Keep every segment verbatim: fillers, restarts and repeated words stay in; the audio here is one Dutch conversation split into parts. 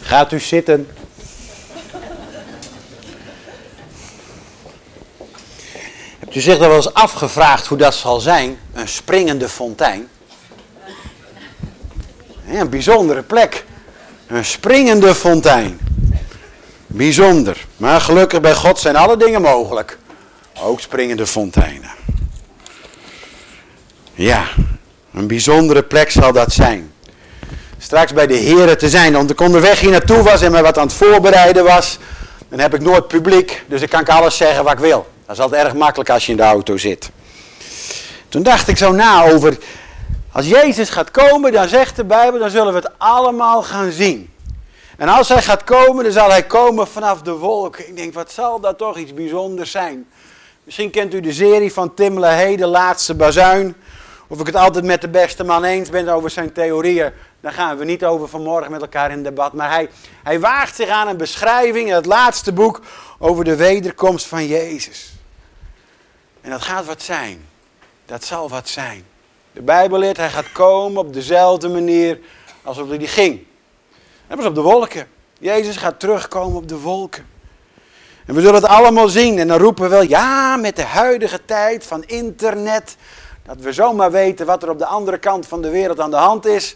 Gaat u zitten. Hebt u zich er wel eens afgevraagd hoe dat zal zijn? Een springende fontein. Ja, een bijzondere plek. Een springende fontein. Bijzonder. Maar gelukkig bij God zijn alle dingen mogelijk. Ook springende fonteinen. Ja, een bijzondere plek zal dat zijn. Straks bij de Heren te zijn. Want ik onderweg hier naartoe was en me wat aan het voorbereiden was. Dan heb ik nooit publiek. Dus dan kan ik alles zeggen wat ik wil. Dat is altijd erg makkelijk als je in de auto zit. Toen dacht ik zo na over... Als Jezus gaat komen, dan zegt de Bijbel, dan zullen we het allemaal gaan zien. En als hij gaat komen, dan zal hij komen vanaf de wolken. Ik denk, wat zal dat toch iets bijzonders zijn. Misschien kent u de serie van Tim LaHaye, De Laatste Bazuin. Of ik het altijd met de beste man eens ben over zijn theorieën. Daar gaan we niet over vanmorgen met elkaar in debat. Maar hij, hij waagt zich aan een beschrijving in het laatste boek over de wederkomst van Jezus. En dat gaat wat zijn. Dat zal wat zijn. De Bijbel leert, hij gaat komen op dezelfde manier alsof hij ging. Dat was op de wolken. Jezus gaat terugkomen op de wolken. En we zullen het allemaal zien. En dan roepen we wel, ja, met de huidige tijd van internet, dat we zomaar weten wat er op de andere kant van de wereld aan de hand is.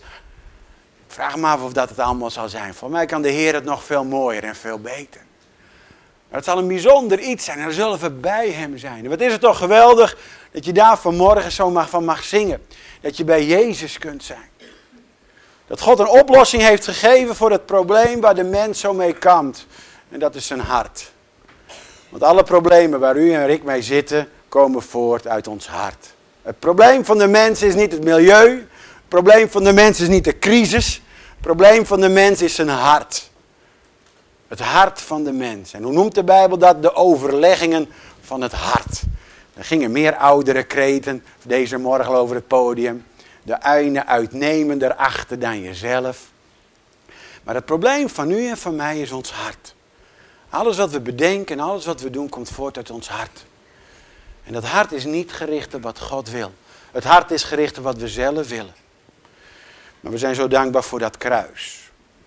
Ik vraag me af of dat het allemaal zal zijn. Voor mij kan de Heer het nog veel mooier en veel beter. Maar het zal een bijzonder iets zijn en dan zullen we bij hem zijn. En wat is het toch geweldig dat je daar vanmorgen zo mag, van mag zingen. Dat je bij Jezus kunt zijn. Dat God een oplossing heeft gegeven voor het probleem waar de mens zo mee kampt. En dat is zijn hart. Want alle problemen waar u en ik mee zitten, komen voort uit ons hart. Het probleem van de mens is niet het milieu. Het probleem van de mens is niet de crisis. Het probleem van de mens is zijn hart. Het hart van de mens. En hoe noemt de Bijbel dat? De overleggingen van het hart. Er gingen meer oudere kreten deze morgen over het podium. De ene uitnemender achter dan jezelf. Maar het probleem van u en van mij is ons hart. Alles wat we bedenken en alles wat we doen komt voort uit ons hart. En dat hart is niet gericht op wat God wil. Het hart is gericht op wat we zelf willen. Maar we zijn zo dankbaar voor dat kruis.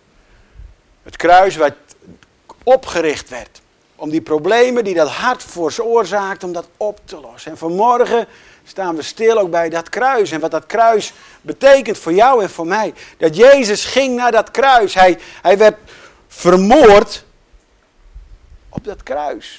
Het kruis wat opgericht werd. Om die problemen die dat hart veroorzaakt, om dat op te lossen. En vanmorgen staan we stil ook bij dat kruis. En wat dat kruis betekent voor jou en voor mij. Dat Jezus ging naar dat kruis. Hij, hij werd vermoord op dat kruis.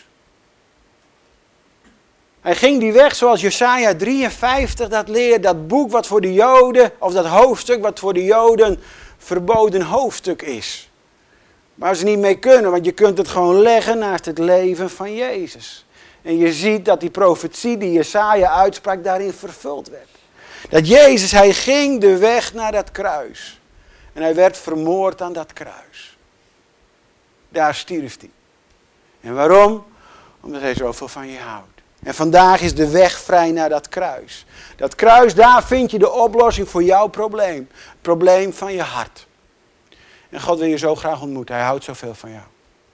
Hij ging die weg zoals Jesaja drieënvijftig dat leert. Dat boek wat voor de Joden, of dat hoofdstuk wat voor de Joden verboden hoofdstuk is. Waar ze niet mee kunnen, want je kunt het gewoon leggen naast het leven van Jezus. En je ziet dat die profetie die Jesaja uitsprak daarin vervuld werd. Dat Jezus, hij ging de weg naar dat kruis. En hij werd vermoord aan dat kruis. Daar stierf hij. En waarom? Omdat hij zoveel van je houdt. En vandaag is de weg vrij naar dat kruis. Dat kruis, daar vind je de oplossing voor jouw probleem. Het probleem van je hart. En God wil je zo graag ontmoeten. Hij houdt zoveel van jou.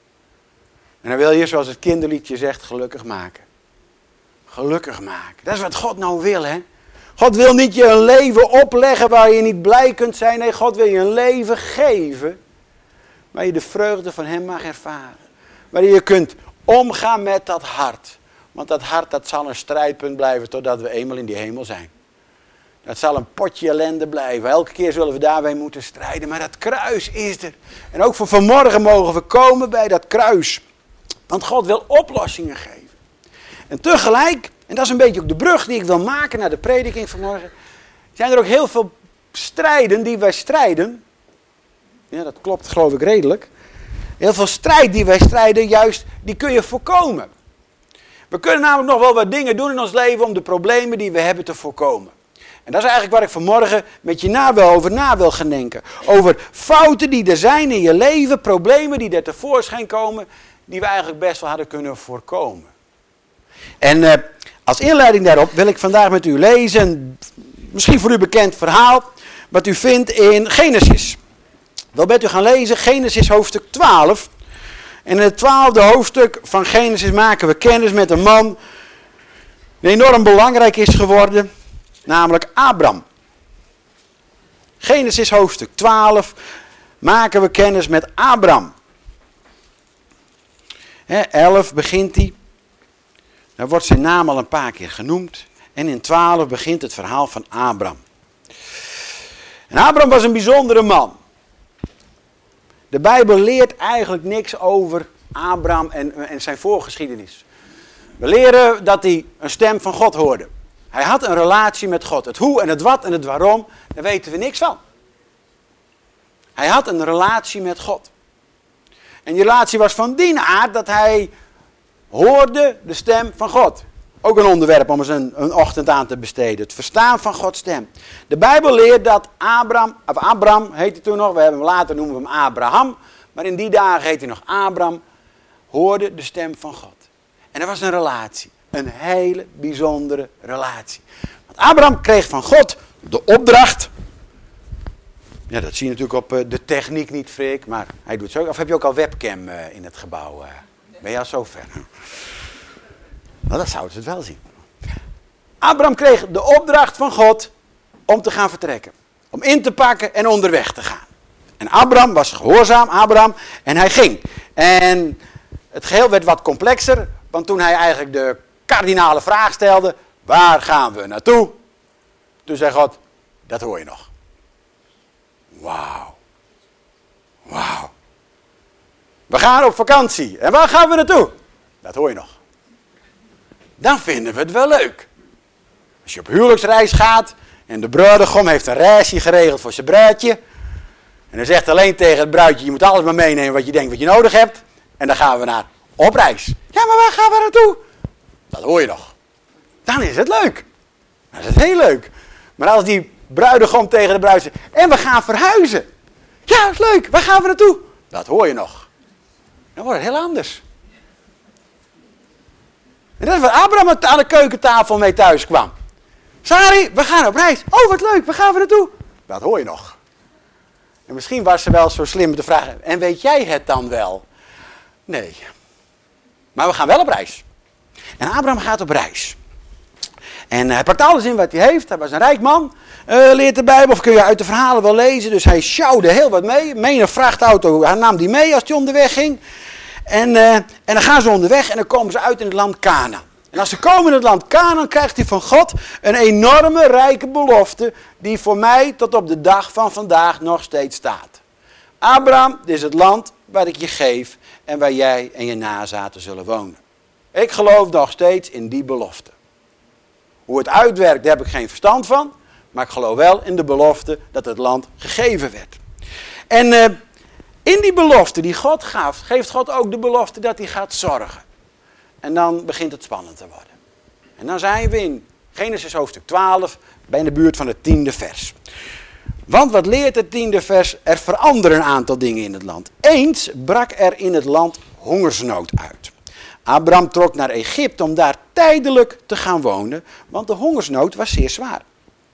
En hij wil je, zoals het kinderliedje zegt, gelukkig maken. Gelukkig maken. Dat is wat God nou wil, hè. God wil niet je een leven opleggen waar je niet blij kunt zijn. Nee, God wil je een leven geven waar je de vreugde van hem mag ervaren. Waar je kunt omgaan met dat hart. Want dat hart, dat zal een strijdpunt blijven totdat we eenmaal in die hemel zijn. Dat zal een potje ellende blijven. Elke keer zullen we daarbij moeten strijden. Maar dat kruis is er. En ook voor vanmorgen mogen we komen bij dat kruis. Want God wil oplossingen geven. En tegelijk, en dat is een beetje ook de brug die ik wil maken naar de prediking vanmorgen. Zijn er ook heel veel strijden die wij strijden. Ja, dat klopt geloof ik redelijk. Heel veel strijd die wij strijden, juist, die kun je voorkomen. We kunnen namelijk nog wel wat dingen doen in ons leven om de problemen die we hebben te voorkomen. En dat is eigenlijk waar ik vanmorgen met je na wil, over na wil gaan denken. Over fouten die er zijn in je leven, problemen die er tevoorschijn komen, die we eigenlijk best wel hadden kunnen voorkomen. En uh, als inleiding daarop wil ik vandaag met u lezen, misschien voor u bekend verhaal, wat u vindt in Genesis. Wel bent u gaan lezen, Genesis hoofdstuk twaalf. En in het twaalfde hoofdstuk van Genesis maken we kennis met een man die enorm belangrijk is geworden, namelijk Abraham. Genesis hoofdstuk twaalf. maken we kennis met Abraham. He, elf begint hij. Daar wordt zijn naam al een paar keer genoemd. En in twaalf begint het verhaal van Abraham. En Abraham was een bijzondere man. De Bijbel leert eigenlijk niks over Abraham en, en zijn voorgeschiedenis. We leren dat hij een stem van God hoorde. Hij had een relatie met God. Het hoe en het wat en het waarom, daar weten we niks van. Hij had een relatie met God. En die relatie was van die aard dat hij hoorde de stem van God. Ook een onderwerp om eens een, een ochtend aan te besteden. Het verstaan van Gods stem. De Bijbel leert dat Abraham, of Abraham heette toen nog, we hebben hem later noemen we hem Abraham. Maar in die dagen heette hij nog Abraham. Hoorde de stem van God. En er was een relatie. Een hele bijzondere relatie. Want Abraham kreeg van God de opdracht. Ja, dat zie je natuurlijk op uh, de techniek niet, Freek. Maar hij doet zo. Of heb je ook al webcam uh, in het gebouw? Uh, ben je al zo ver? Nou, dat zouden ze het wel zien. Abraham kreeg de opdracht van God om te gaan vertrekken. Om in te pakken en onderweg te gaan. En Abraham was gehoorzaam, Abraham, en hij ging. En het geheel werd wat complexer, want toen hij eigenlijk de kardinale vraag stelde, waar gaan we naartoe? Toen zei God, dat hoor je nog. Wauw. Wauw. We gaan op vakantie. En waar gaan we naartoe? Dat hoor je nog. Dan vinden we het wel leuk. Als je op huwelijksreis gaat en de bruidegom heeft een reisje geregeld voor zijn bruidje. En hij zegt alleen tegen het bruidje, je moet alles maar meenemen wat je denkt wat je nodig hebt. En dan gaan we naar op reis. Ja, maar waar gaan we naartoe? Dat hoor je nog. Dan is het leuk. Dan is het heel leuk. Maar als die bruidegom tegen de bruid zegt, en we gaan verhuizen. Ja, dat is leuk. Waar gaan we naartoe? Dat hoor je nog. Dan wordt het heel anders. En dat is wat Abraham aan de keukentafel mee thuis kwam. Sari, we gaan op reis. Oh, wat leuk. Waar gaan we naartoe? Dat hoor je nog. En misschien was ze wel zo slim te vragen, en weet jij het dan wel? Nee. Maar we gaan wel op reis. En Abraham gaat op reis. En hij pakt alles in wat hij heeft. Hij was een rijk man, uh, leert de Bijbel, of kun je uit de verhalen wel lezen. Dus hij sjouwde heel wat mee. Menig vrachtauto, hij nam die mee als hij onderweg ging. En, uh, en dan gaan ze onderweg en dan komen ze uit in het land Kanaan. En als ze komen in het land Kanaan, krijgt hij van God een enorme rijke belofte die voor mij tot op de dag van vandaag nog steeds staat. Abraham, dit is het land waar ik je geef en waar jij en je nazaten zullen wonen. Ik geloof nog steeds in die belofte. Hoe het uitwerkt, daar heb ik geen verstand van. Maar ik geloof wel in de belofte dat het land gegeven werd. En uh, in die belofte die God gaf, geeft God ook de belofte dat hij gaat zorgen. En dan begint het spannend te worden. En dan zijn we in Genesis hoofdstuk twaalf, bij in de buurt van het tiende vers. Want wat leert het tiende vers? Er veranderen een aantal dingen in het land. Eens brak er in het land hongersnood uit. Abraham trok naar Egypte om daar tijdelijk te gaan wonen, want de hongersnood was zeer zwaar.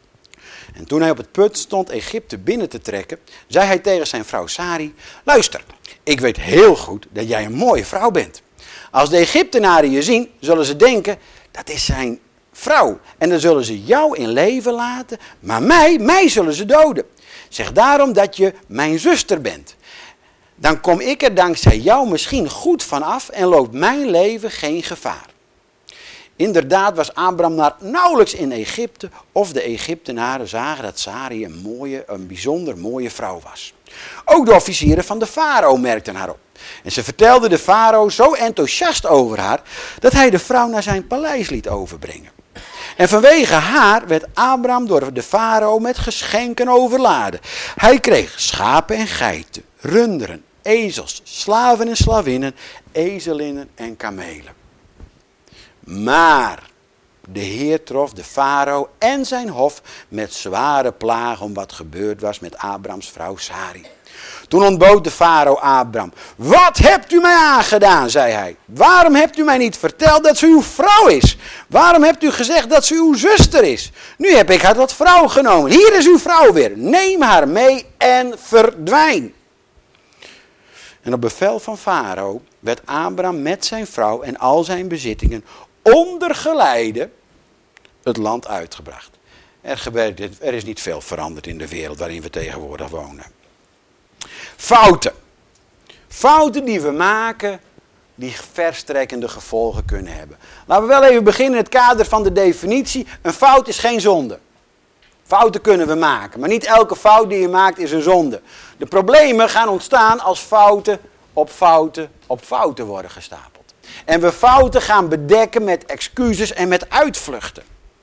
En toen hij op het punt stond Egypte binnen te trekken, zei hij tegen zijn vrouw Sari, luister, ik weet heel goed dat jij een mooie vrouw bent. Als de Egyptenaren je zien, zullen ze denken, dat is zijn vrouw. En dan zullen ze jou in leven laten, maar mij, mij zullen ze doden. Zeg daarom dat je mijn zuster bent. Dan kom ik er dankzij jou misschien goed vanaf en loopt mijn leven geen gevaar. Inderdaad was Abraham naar nauwelijks in Egypte of de Egyptenaren zagen dat Sari een mooie, een bijzonder mooie vrouw was. Ook de officieren van de farao merkten haar op. En ze vertelden de farao zo enthousiast over haar dat hij de vrouw naar zijn paleis liet overbrengen. En vanwege haar werd Abraham door de farao met geschenken overladen. Hij kreeg schapen en geiten, runderen, ezels, slaven en slavinnen, ezelinnen en kamelen. Maar de Heer trof de farao en zijn hof met zware plagen om wat gebeurd was met Abrahams vrouw Sari. Toen ontbood de farao Abraham. Wat hebt u mij aangedaan, zei hij. Waarom hebt u mij niet verteld dat ze uw vrouw is? Waarom hebt u gezegd dat ze uw zuster is? Nu heb ik haar tot vrouw genomen. Hier is uw vrouw weer. Neem haar mee en verdwijn. En op bevel van farao werd Abraham met zijn vrouw en al zijn bezittingen onder geleide het land uitgebracht. Er, gebeurt, er is niet veel veranderd in de wereld waarin we tegenwoordig wonen. Fouten. Fouten die we maken, die verstrekkende gevolgen kunnen hebben. Laten we wel even beginnen in het kader van de definitie. Een fout is geen zonde. Fouten kunnen we maken, maar niet elke fout die je maakt is een zonde. De problemen gaan ontstaan als fouten op fouten op fouten worden gestapeld. En we fouten gaan bedekken met excuses en met uitvluchten.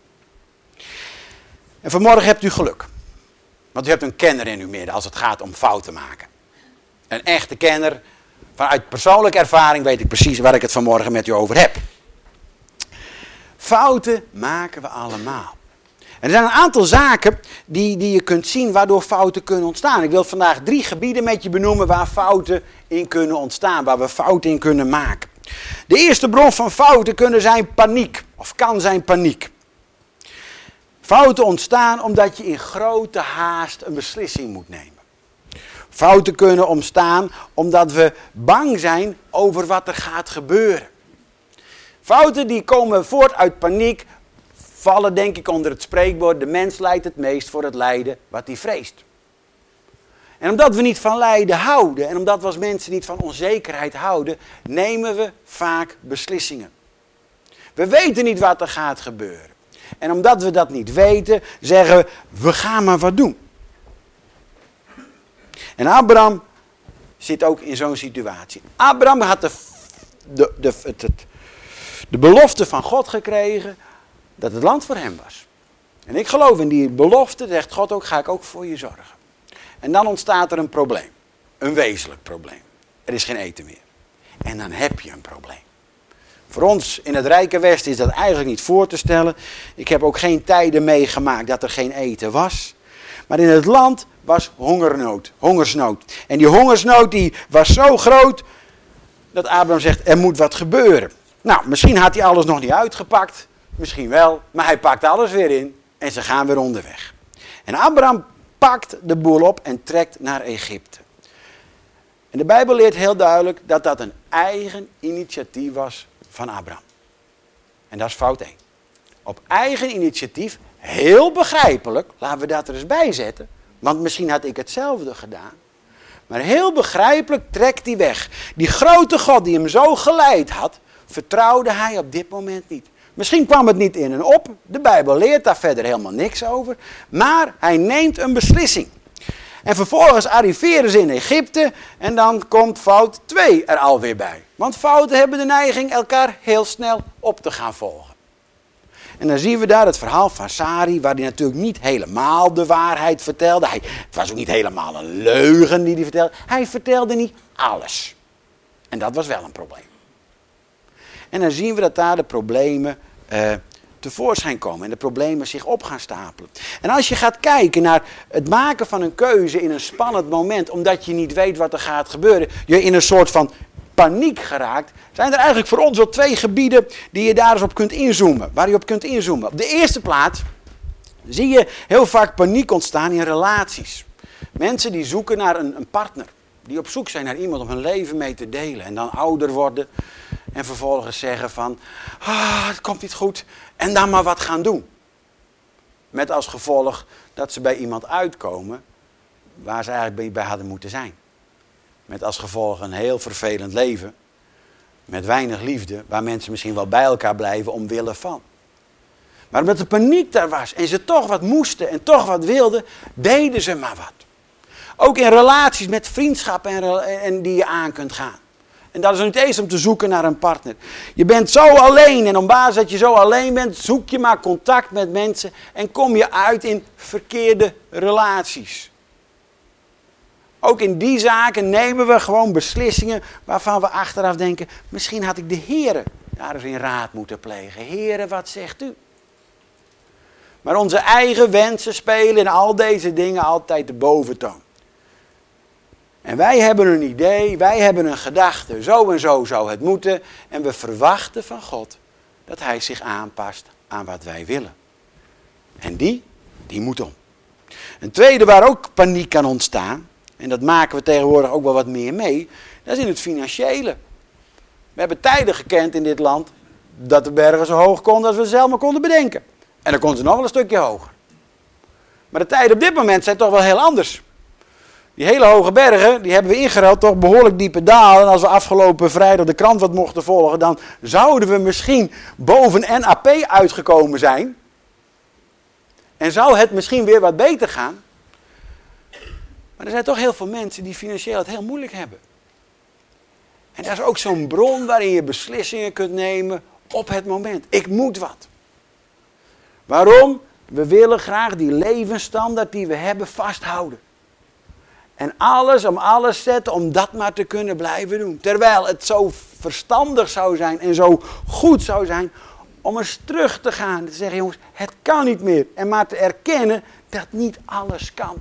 En vanmorgen hebt u geluk. Want u hebt een kenner in uw midden als het gaat om fouten maken. Een echte kenner. Vanuit persoonlijke ervaring weet ik precies waar ik het vanmorgen met u over heb. Fouten maken we allemaal. En er zijn een aantal zaken die, die je kunt zien waardoor fouten kunnen ontstaan. Ik wil vandaag drie gebieden met je benoemen waar fouten in kunnen ontstaan. Waar we fouten in kunnen maken. De eerste bron van fouten kunnen zijn paniek. Of kan zijn paniek. Fouten ontstaan omdat je in grote haast een beslissing moet nemen. Fouten kunnen ontstaan omdat we bang zijn over wat er gaat gebeuren. Fouten die komen voort uit paniek, vallen denk ik onder het spreekwoord, de mens lijdt het meest voor het lijden wat hij vreest. En omdat we niet van lijden houden en omdat we als mensen niet van onzekerheid houden, nemen we vaak beslissingen. We weten niet wat er gaat gebeuren. En omdat we dat niet weten, zeggen we, we gaan maar wat doen. En Abraham zit ook in zo'n situatie. Abraham had de, de, de, het, het, de belofte van God gekregen dat het land voor hem was. En ik geloof in die belofte, zegt God ook, ga ik ook voor je zorgen. En dan ontstaat er een probleem. Een wezenlijk probleem. Er is geen eten meer. En dan heb je een probleem. Voor ons in het Rijke Westen is dat eigenlijk niet voor te stellen. Ik heb ook geen tijden meegemaakt dat er geen eten was. Maar in het land was hongernood, hongersnood. En die hongersnood die was zo groot dat Abraham zegt, er moet wat gebeuren. Nou, misschien had hij alles nog niet uitgepakt. Misschien wel, maar hij pakt alles weer in en ze gaan weer onderweg. En Abraham pakt de boel op en trekt naar Egypte. En de Bijbel leert heel duidelijk dat dat een eigen initiatief was van Abraham. En dat is fout één. Op eigen initiatief, heel begrijpelijk, laten we dat er eens bij zetten. Want misschien had ik hetzelfde gedaan. Maar heel begrijpelijk trekt hij weg. Die grote God die hem zo geleid had, vertrouwde hij op dit moment niet. Misschien kwam het niet in en op. De Bijbel leert daar verder helemaal niks over. Maar hij neemt een beslissing. En vervolgens arriveren ze in Egypte en dan komt fout twee er alweer bij. Want fouten hebben de neiging elkaar heel snel op te gaan volgen. En dan zien we daar het verhaal van Sari, waar hij natuurlijk niet helemaal de waarheid vertelde. Hij, het was ook niet helemaal een leugen die hij vertelde. Hij vertelde niet alles. En dat was wel een probleem. En dan zien we dat daar de problemen uh, tevoorschijn komen. En de problemen zich op gaan stapelen. En als je gaat kijken naar het maken van een keuze in een spannend moment, omdat je niet weet wat er gaat gebeuren, je in een soort van paniek geraakt, zijn er eigenlijk voor ons wel twee gebieden die je daar eens op kunt inzoomen. Waar je op kunt inzoomen. Op de eerste plaats zie je heel vaak paniek ontstaan in relaties. Mensen die zoeken naar een, een partner. Die op zoek zijn naar iemand om hun leven mee te delen. En dan ouder worden. En vervolgens zeggen van, ah, het komt niet goed. En dan maar wat gaan doen. Met als gevolg dat ze bij iemand uitkomen waar ze eigenlijk bij hadden moeten zijn. Met als gevolg een heel vervelend leven. Met weinig liefde. Waar mensen misschien wel bij elkaar blijven omwille van. Maar omdat de paniek daar was. En ze toch wat moesten en toch wat wilden. Deden ze maar wat. Ook in relaties met vriendschap en, en die je aan kunt gaan. En dat is niet eens om te zoeken naar een partner. Je bent zo alleen en op basis dat je zo alleen bent, zoek je maar contact met mensen en kom je uit in verkeerde relaties. Ook in die zaken nemen we gewoon beslissingen waarvan we achteraf denken, misschien had ik de Heere daar eens in raad moeten plegen. Heere, wat zegt u? Maar onze eigen wensen spelen in al deze dingen altijd de boventoon. En wij hebben een idee, wij hebben een gedachte, zo en zo zou het moeten. En we verwachten van God dat hij zich aanpast aan wat wij willen. En die, die moet om. Een tweede waar ook paniek kan ontstaan, en dat maken we tegenwoordig ook wel wat meer mee, dat is in het financiële. We hebben tijden gekend in dit land dat de bergen zo hoog konden als we zelf maar konden bedenken. En dan konden ze nog wel een stukje hoger. Maar de tijden op dit moment zijn toch wel heel anders. Die hele hoge bergen, die hebben we ingeruild, toch behoorlijk diepe dalen. En als we afgelopen vrijdag de krant wat mochten volgen, dan zouden we misschien boven N A P uitgekomen zijn. En zou het misschien weer wat beter gaan. Maar er zijn toch heel veel mensen die financieel het heel moeilijk hebben. En dat is ook zo'n bron waarin je beslissingen kunt nemen op het moment. Ik moet wat. Waarom? We willen graag die levensstandaard die we hebben vasthouden. En alles om alles zetten om dat maar te kunnen blijven doen. Terwijl het zo verstandig zou zijn en zo goed zou zijn om eens terug te gaan. En te zeggen, jongens, het kan niet meer. En maar te erkennen dat niet alles kan.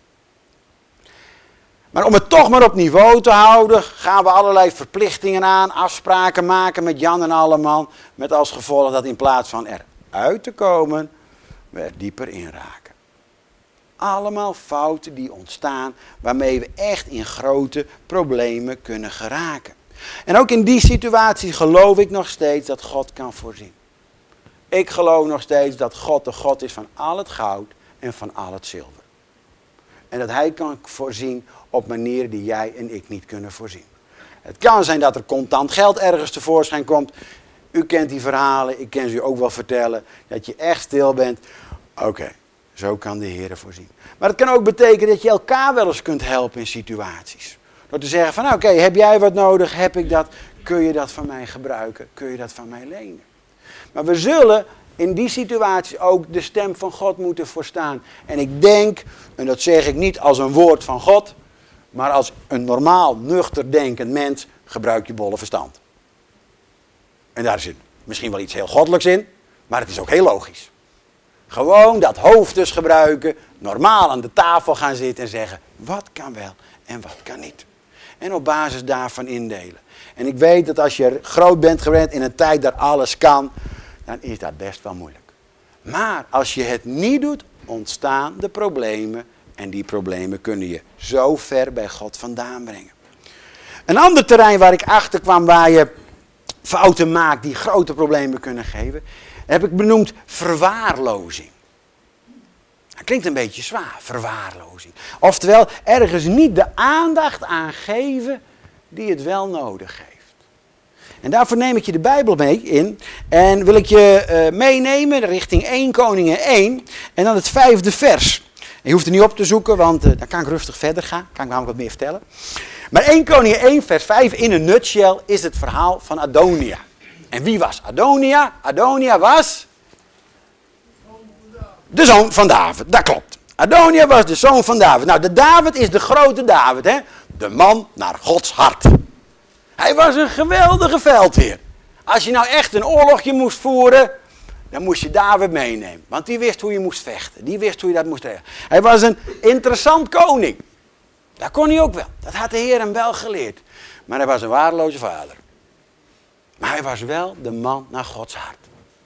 Maar om het toch maar op niveau te houden, gaan we allerlei verplichtingen aan, afspraken maken met Jan en Alleman. Met als gevolg dat in plaats van eruit te komen, we er dieper in raken. Allemaal fouten die ontstaan, waarmee we echt in grote problemen kunnen geraken. En ook in die situatie geloof ik nog steeds dat God kan voorzien. Ik geloof nog steeds dat God de God is van al het goud en van al het zilver. En dat hij kan voorzien op manieren die jij en ik niet kunnen voorzien. Het kan zijn dat er contant geld ergens tevoorschijn komt. U kent die verhalen, ik kan ze u ook wel vertellen. Dat je echt stil bent. Oké, okay, zo kan de Heer voorzien. Maar het kan ook betekenen dat je elkaar wel eens kunt helpen in situaties. Door te zeggen van nou, oké, okay, heb jij wat nodig, heb ik dat, kun je dat van mij gebruiken, kun je dat van mij lenen. Maar we zullen in die situatie ook de stem van God moeten verstaan. En ik denk, en dat zeg ik niet als een woord van God, maar als een normaal, nuchter denkend mens, gebruik je bolle verstand. En daar zit misschien wel iets heel goddelijks in, maar het is ook heel logisch. Gewoon dat hoofd dus gebruiken, normaal aan de tafel gaan zitten en zeggen, wat kan wel en wat kan niet. En op basis daarvan indelen. En ik weet dat als je groot bent gewend in een tijd dat alles kan, dan is dat best wel moeilijk. Maar als je het niet doet, ontstaan de problemen. En die problemen kunnen je zo ver bij God vandaan brengen. Een ander terrein waar ik achter kwam, waar je fouten maakt die grote problemen kunnen geven, heb ik benoemd verwaarlozing. Dat klinkt een beetje zwaar, verwaarlozing. Oftewel, ergens niet de aandacht aan geven die het wel nodig heeft. En daarvoor neem ik je de Bijbel mee in. En wil ik je uh, meenemen richting Eerste Koningen één. En dan het vijfde vers. En je hoeft er niet op te zoeken, want uh, dan kan ik rustig verder gaan. Kan ik namelijk wat meer vertellen. Maar Eerste Koningen één vers vijf in een nutshell is het verhaal van Adonia. En wie was Adonia? Adonia was de zoon van David. Dat klopt. Adonia was de zoon van David. Nou, de David is de grote David, hè? De man naar Gods hart. Hij was een geweldige veldheer. Als je nou echt een oorlogje moest voeren, dan moest je David meenemen. Want die wist hoe je moest vechten. Die wist hoe je dat moest regelen. Hij was een interessant koning. Dat kon hij ook wel. Dat had de Heer hem wel geleerd. Maar hij was een waardeloze vader. Maar hij was wel de man naar Gods hart.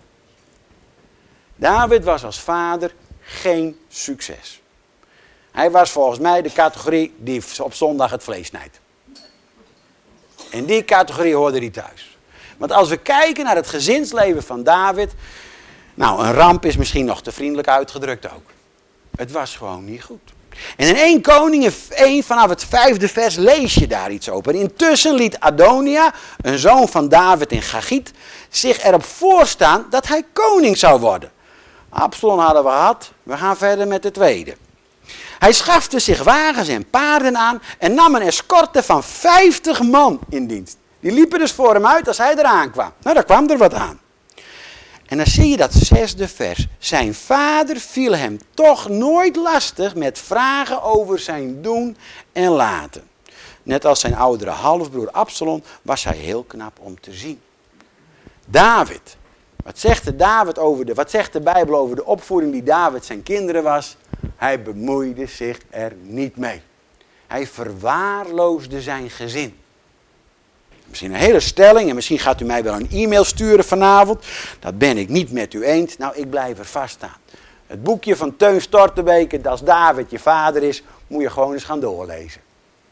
David was als vader geen succes. Hij was volgens mij de categorie die op zondag het vlees snijdt. In die categorie hoorde hij thuis. Want als we kijken naar het gezinsleven van David. Nou, een ramp is misschien nog te vriendelijk uitgedrukt ook. Het was gewoon niet goed. En in Eerste Koningen één vanaf het vijfde vers lees je daar iets over. Intussen liet Adonia, een zoon van David in Gagiet, zich erop voorstaan dat hij koning zou worden. Absalom hadden we gehad. We gaan verder met de tweede. Hij schafte zich wagens en paarden aan en nam een escorte van vijftig man in dienst. Die liepen dus voor hem uit als hij eraan kwam. Nou, daar kwam er wat aan. En dan zie je dat zesde vers. Zijn vader viel hem toch nooit lastig met vragen over zijn doen en laten. Net als zijn oudere halfbroer Absalom was hij heel knap om te zien. David. Wat zegt de, David over de, wat zegt de Bijbel over de opvoeding die David zijn kinderen was? Hij bemoeide zich er niet mee. Hij verwaarloosde zijn gezin. Misschien een hele stelling en misschien gaat u mij wel een e-mail sturen vanavond. Dat ben ik niet met u eens. Nou, ik blijf er vast staan. Het boekje van Teun Stortebeke, als David je vader is, moet je gewoon eens gaan doorlezen.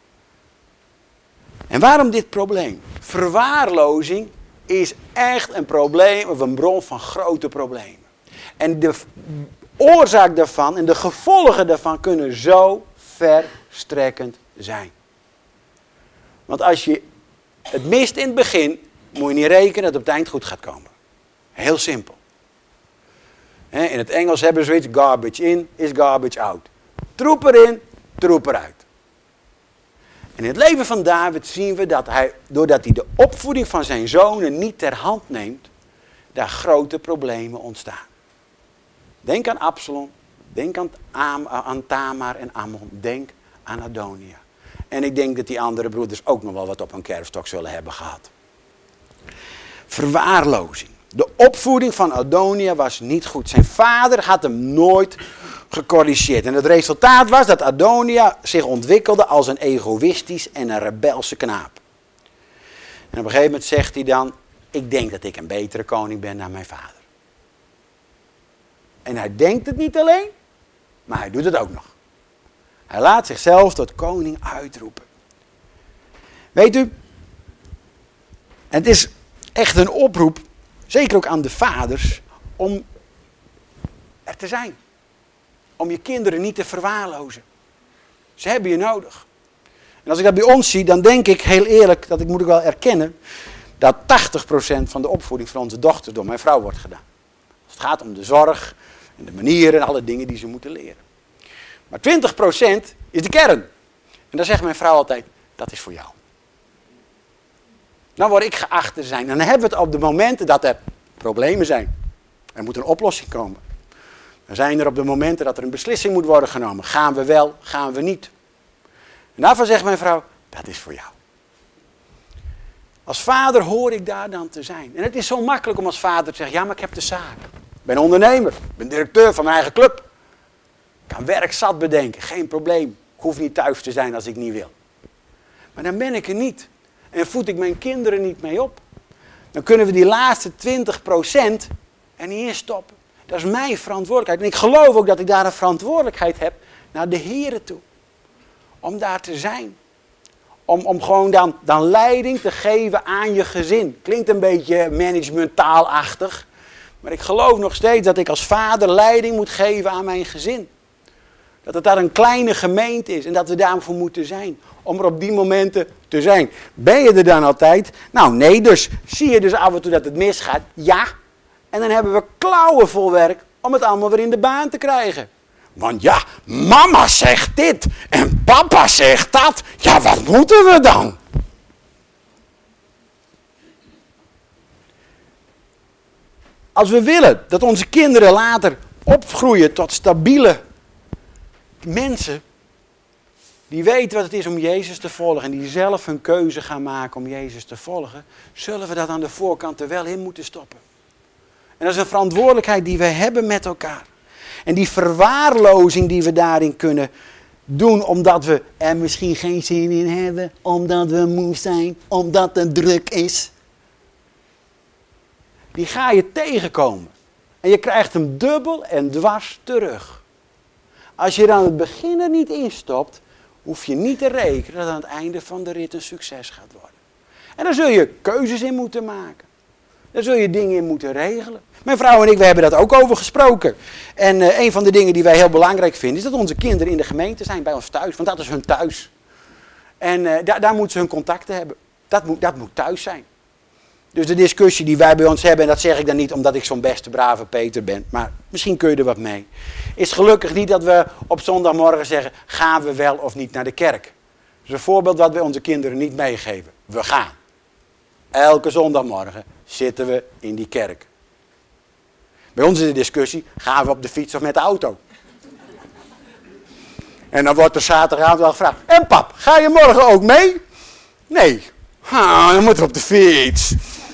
En waarom dit probleem? Verwaarlozing is echt een probleem of een bron van grote problemen. En de oorzaak daarvan en de gevolgen daarvan kunnen zo verstrekkend zijn. Want als je het mist in het begin, moet je niet rekenen dat het op het eind goed gaat komen. Heel simpel. In het Engels hebben ze zoiets, garbage in is garbage out. Troep erin, troep eruit. In het leven van David zien we dat hij, doordat hij de opvoeding van zijn zonen niet ter hand neemt, daar grote problemen ontstaan. Denk aan Absalom, denk aan, Am, aan Tamar en Ammon, denk aan Adonia. En ik denk dat die andere broeders ook nog wel wat op hun kerfstok zullen hebben gehad. Verwaarlozing. De opvoeding van Adonia was niet goed. Zijn vader had hem nooit gecorrigeerd. En het resultaat was dat Adonia zich ontwikkelde als een egoïstisch en een rebelse knaap. En op een gegeven moment zegt hij dan, ik denk dat ik een betere koning ben dan mijn vader. En hij denkt het niet alleen, maar hij doet het ook nog. Hij laat zichzelf tot koning uitroepen. Weet u, en het is echt een oproep, zeker ook aan de vaders, om er te zijn. Om je kinderen niet te verwaarlozen. Ze hebben je nodig. En als ik dat bij ons zie, dan denk ik heel eerlijk, dat ik moet ik wel erkennen, dat tachtig procent van de opvoeding van onze dochters door mijn vrouw wordt gedaan. Als het gaat om de zorg en de manieren en alle dingen die ze moeten leren. Maar twintig procent is de kern. En dan zegt mijn vrouw altijd, dat is voor jou. Dan word ik geacht te zijn. En dan hebben we het op de momenten dat er problemen zijn. Er moet een oplossing komen. Dan zijn er op de momenten dat er een beslissing moet worden genomen. Gaan we wel, gaan we niet. En daarvan zegt mijn vrouw, dat is voor jou. Als vader hoor ik daar dan te zijn. En het is zo makkelijk om als vader te zeggen, ja maar ik heb de zaak. Ik ben ondernemer, ik ben directeur van mijn eigen club. Ik kan werk zat bedenken, geen probleem. Ik hoef niet thuis te zijn als ik niet wil. Maar dan ben ik er niet. En voed ik mijn kinderen niet mee op. Dan kunnen we die laatste twintig procent er niet in stoppen. Dat is mijn verantwoordelijkheid. En ik geloof ook dat ik daar een verantwoordelijkheid heb naar de Here toe. Om daar te zijn. Om, om gewoon dan, dan leiding te geven aan je gezin. Klinkt een beetje managementtaalachtig. Maar ik geloof nog steeds dat ik als vader leiding moet geven aan mijn gezin. Dat het daar een kleine gemeente is en dat we daarvoor moeten zijn. Om er op die momenten te zijn. Ben je er dan altijd? Nou nee, dus zie je dus af en toe dat het misgaat? Ja. En dan hebben we klauwen vol werk om het allemaal weer in de baan te krijgen. Want ja, mama zegt dit en papa zegt dat. Ja, wat moeten we dan? Als we willen dat onze kinderen later opgroeien tot stabiele mensen die weten wat het is om Jezus te volgen en die zelf hun keuze gaan maken om Jezus te volgen, zullen we dat aan de voorkant er wel in moeten stoppen. En dat is een verantwoordelijkheid die we hebben met elkaar. En die verwaarlozing die we daarin kunnen doen omdat we er misschien geen zin in hebben, omdat we moe zijn, omdat het druk is. Die ga je tegenkomen. En je krijgt hem dubbel en dwars terug. Als je er aan het begin er niet in stopt, hoef je niet te rekenen dat aan het einde van de rit een succes gaat worden. En daar zul je keuzes in moeten maken. Daar zul je dingen in moeten regelen. Mijn vrouw en ik, we hebben dat ook over gesproken. En uh, een van de dingen die wij heel belangrijk vinden, is dat onze kinderen in de gemeente zijn, bij ons thuis. Want dat is hun thuis. En uh, daar, daar moeten ze hun contacten hebben. Dat moet, dat moet thuis zijn. Dus de discussie die wij bij ons hebben, en dat zeg ik dan niet omdat ik zo'n beste brave Peter ben, maar misschien kun je er wat mee, is gelukkig niet dat we op zondagmorgen zeggen, gaan we wel of niet naar de kerk. Dat is een voorbeeld wat wij onze kinderen niet meegeven. We gaan. Elke zondagmorgen zitten we in die kerk. Bij ons is de discussie, gaan we op de fiets of met de auto? En dan wordt er zaterdagavond wel gevraagd, en pap, ga je morgen ook mee? Nee. Ah, dan moeten we op de fiets.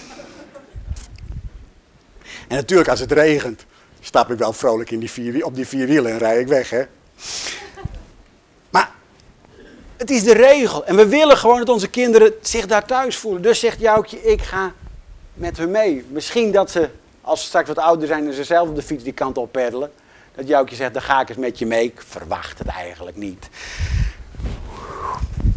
En natuurlijk als het regent, stap ik wel vrolijk in die vier, op die vier wielen en rij ik weg. Hè? Maar het is de regel. En we willen gewoon dat onze kinderen zich daar thuis voelen. Dus zegt Joukje, ik ga met hun mee. Misschien dat ze, als ze straks wat ouder zijn en ze zelf op de fiets die kant op peddelen, dat Joukje zegt, dan ga ik eens met je mee. Ik verwacht het eigenlijk niet.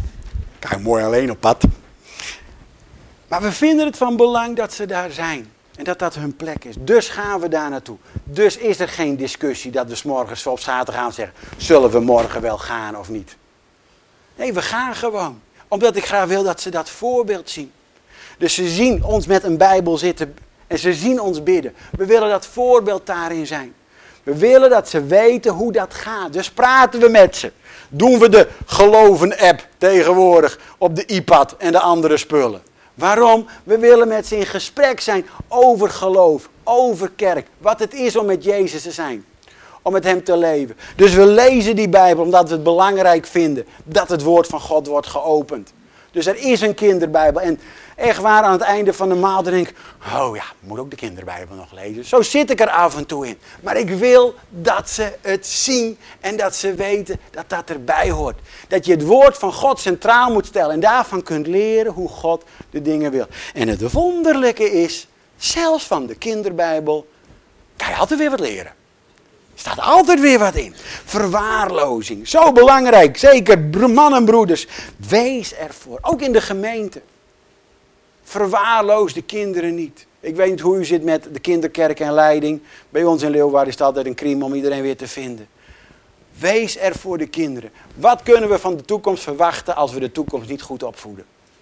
Kijk, mooi alleen op pad. Maar we vinden het van belang dat ze daar zijn. En dat dat hun plek is. Dus gaan we daar naartoe. Dus is er geen discussie dat we 's morgens op zaterdagavond zeggen, zullen we morgen wel gaan of niet? Nee, we gaan gewoon. Omdat ik graag wil dat ze dat voorbeeld zien. Dus ze zien ons met een Bijbel zitten en ze zien ons bidden. We willen dat voorbeeld daarin zijn. We willen dat ze weten hoe dat gaat. Dus praten we met ze. Doen we de geloven-app tegenwoordig op de iPad en de andere spullen. Waarom? We willen met ze in gesprek zijn over geloof, over kerk. Wat het is om met Jezus te zijn. Om met hem te leven. Dus we lezen die Bijbel omdat we het belangrijk vinden dat het woord van God wordt geopend. Dus er is een kinderbijbel. En echt waar, aan het einde van de maand denk ik, oh ja, ik moet ook de kinderbijbel nog lezen. Zo zit ik er af en toe in. Maar ik wil dat ze het zien en dat ze weten dat dat erbij hoort. Dat je het woord van God centraal moet stellen en daarvan kunt leren hoe God de dingen wil. En het wonderlijke is, zelfs van de kinderbijbel kan je altijd weer wat leren. Er staat altijd weer wat in. Verwaarlozing. Zo belangrijk. Zeker mannen en broeders. Wees ervoor. Ook in de gemeente. Verwaarloos de kinderen niet. Ik weet niet hoe u zit met de kinderkerk en leiding. Bij ons in Leeuwarden is het altijd een crime om iedereen weer te vinden. Wees er voor de kinderen. Wat kunnen we van de toekomst verwachten als we de toekomst niet goed opvoeden?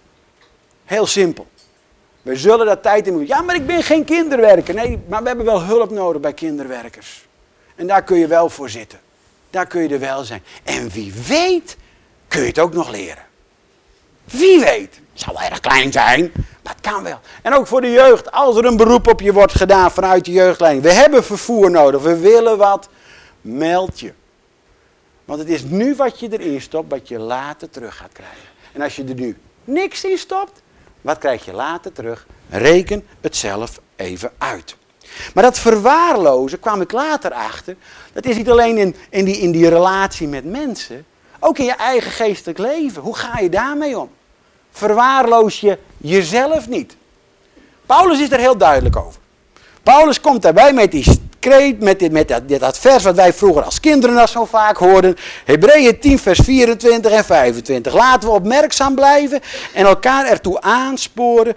Heel simpel. We zullen daar tijd in moeten. Ja, maar ik ben geen kinderwerker. Nee, maar we hebben wel hulp nodig bij kinderwerkers. En daar kun je wel voor zitten. Daar kun je er wel zijn. En wie weet, kun je het ook nog leren. Wie weet. Het zal wel erg klein zijn, maar het kan wel. En ook voor de jeugd. Als er een beroep op je wordt gedaan vanuit de jeugdleiding. We hebben vervoer nodig. We willen wat. Meld je. Want het is nu wat je erin stopt, wat je later terug gaat krijgen. En als je er nu niks in stopt, wat krijg je later terug? Reken het zelf even uit. Maar dat verwaarlozen kwam ik later achter. Dat is niet alleen in, in, die, in die relatie met mensen. Ook in je eigen geestelijk leven. Hoe ga je daarmee om? Verwaarloos je jezelf niet. Paulus is er heel duidelijk over. Paulus komt daarbij met die kreet, met, dit, met dat, dat vers wat wij vroeger als kinderen al zo vaak hoorden. Hebreeën tien vers vierentwintig en vijfentwintig. Laten we opmerkzaam blijven en elkaar ertoe aansporen.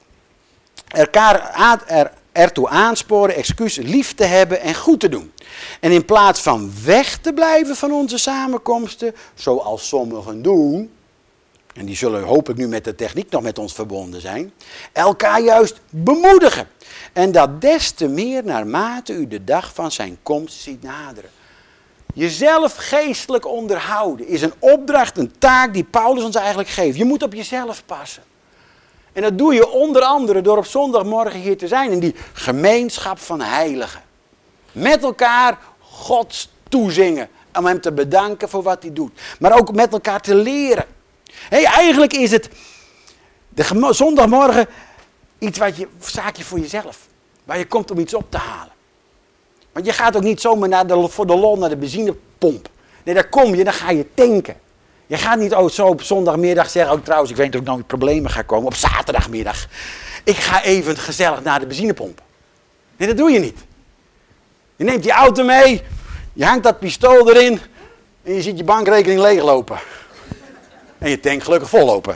Elkaar aan, er, ertoe aansporen, excuus, lief te hebben en goed te doen. En in plaats van weg te blijven van onze samenkomsten, zoals sommigen doen, en die zullen hoop ik nu met de techniek nog met ons verbonden zijn, elkaar juist bemoedigen. En dat des te meer naarmate u de dag van zijn komst ziet naderen. Jezelf geestelijk onderhouden is een opdracht, een taak die Paulus ons eigenlijk geeft. Je moet op jezelf passen. En dat doe je onder andere door op zondagmorgen hier te zijn in die gemeenschap van heiligen. Met elkaar Gods toezingen. Om hem te bedanken voor wat hij doet. Maar ook met elkaar te leren. Hey, eigenlijk is het de gemo- zondagmorgen iets wat je, zaakje voor jezelf. Waar je komt om iets op te halen. Want je gaat ook niet zomaar naar de, voor de lol naar de benzinepomp. Nee, daar kom je, dan ga je tanken. Je gaat niet oh, zo op zondagmiddag zeggen, oh trouwens, ik weet dat ik nooit problemen ga komen. Op zaterdagmiddag. Ik ga even gezellig naar de benzinepomp. Nee, dat doe je niet. Je neemt je auto mee, je hangt dat pistool erin en je ziet je bankrekening leeglopen. En je tank gelukkig vollopen.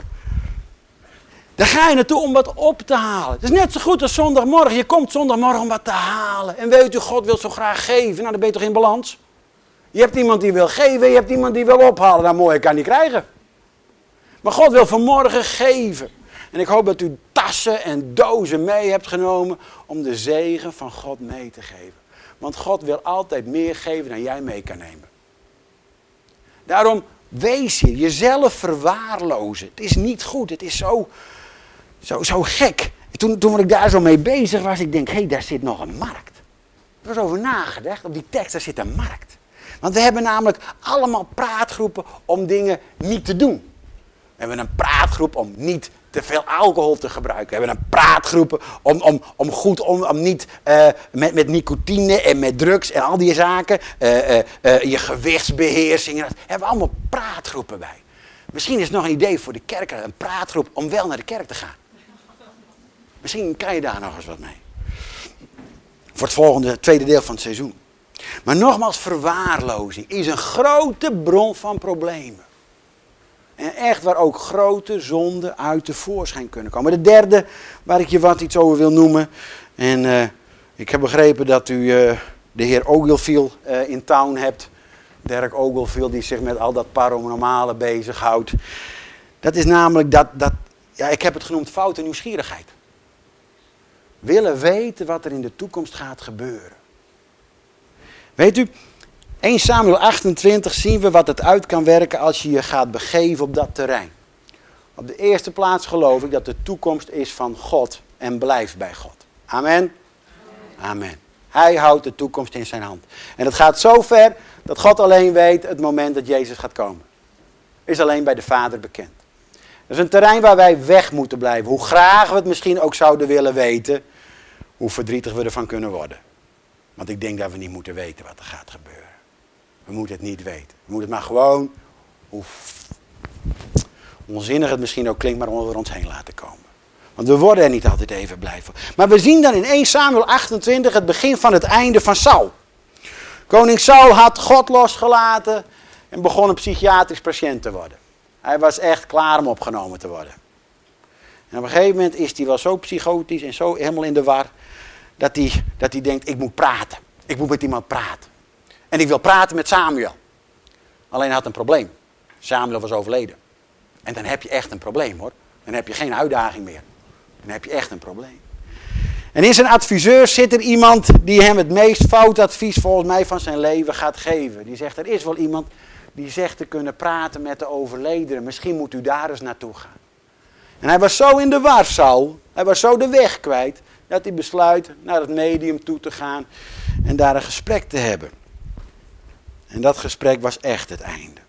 Daar ga je naartoe om wat op te halen. Het is net zo goed als zondagmorgen. Je komt zondagmorgen om wat te halen. En weet u, God wil zo graag geven. Nou, dan ben je toch in balans? Je hebt iemand die wil geven, je hebt iemand die wil ophalen. Nou, mooi, kan niet krijgen. Maar God wil vanmorgen geven. En ik hoop dat u tassen en dozen mee hebt genomen om de zegen van God mee te geven. Want God wil altijd meer geven dan jij mee kan nemen. Daarom wees hier, jezelf verwaarlozen. Het is niet goed, het is zo, zo, zo gek. Toen, toen ik daar zo mee bezig was, ik denk, hé, hey, daar zit nog een markt. Er was over nagedacht, op die tekst, daar zit een markt. Want we hebben namelijk allemaal praatgroepen om dingen niet te doen. We hebben een praatgroep om niet te veel alcohol te gebruiken. We hebben een praatgroep om, om, om goed om, om niet uh, met, met nicotine en met drugs en al die zaken. Uh, uh, uh, je gewichtsbeheersing. Daar hebben we allemaal praatgroepen bij. Misschien is het nog een idee voor de kerk, een praatgroep om wel naar de kerk te gaan. Misschien kan je daar nog eens wat mee. Voor het volgende, tweede deel van het seizoen. Maar nogmaals, verwaarlozing is een grote bron van problemen. En echt waar ook grote zonden uit tevoorschijn kunnen komen. De derde, waar ik je wat iets over wil noemen. En uh, ik heb begrepen dat u uh, de heer Ogilvie uh, in town hebt. Dirk Ogilvie, die zich met al dat paranormale bezighoudt. Dat is namelijk dat, dat, ja, ik heb het genoemd foute nieuwsgierigheid. Willen weten wat er in de toekomst gaat gebeuren. Weet u, eerste Samuel achtentwintig zien we wat het uit kan werken als je je gaat begeven op dat terrein. Op de eerste plaats geloof ik dat de toekomst is van God en blijft bij God. Amen? Amen. Hij houdt de toekomst in zijn hand. En het gaat zo ver dat God alleen weet het moment dat Jezus gaat komen. Is alleen bij de Vader bekend. Dat is een terrein waar wij weg moeten blijven. Hoe graag we het misschien ook zouden willen weten, hoe verdrietig we ervan kunnen worden. Want ik denk dat we niet moeten weten wat er gaat gebeuren. We moeten het niet weten. We moeten het maar gewoon, hoe onzinnig het misschien ook klinkt, maar onder ons heen laten komen. Want we worden er niet altijd even blij van. Maar we zien dan in eerste Samuel achtentwintig het begin van het einde van Saul. Koning Saul had God losgelaten en begon een psychiatrisch patiënt te worden. Hij was echt klaar om opgenomen te worden. En op een gegeven moment is hij wel zo psychotisch en zo helemaal in de war, dat hij, dat hij denkt, ik moet praten. Ik moet met iemand praten. En ik wil praten met Samuel. Alleen hij had een probleem. Samuel was overleden. En dan heb je echt een probleem hoor. Dan heb je geen uitdaging meer. Dan heb je echt een probleem. En in zijn adviseur zit er iemand die hem het meest fout advies volgens mij van zijn leven gaat geven. Die zegt, er is wel iemand die zegt te kunnen praten met de overledene. Misschien moet u daar eens naartoe gaan. En hij was zo in de war, Saul. Hij was zo de weg kwijt. Dat hij besluit naar het medium toe te gaan. En daar een gesprek te hebben. En dat gesprek was echt het einde.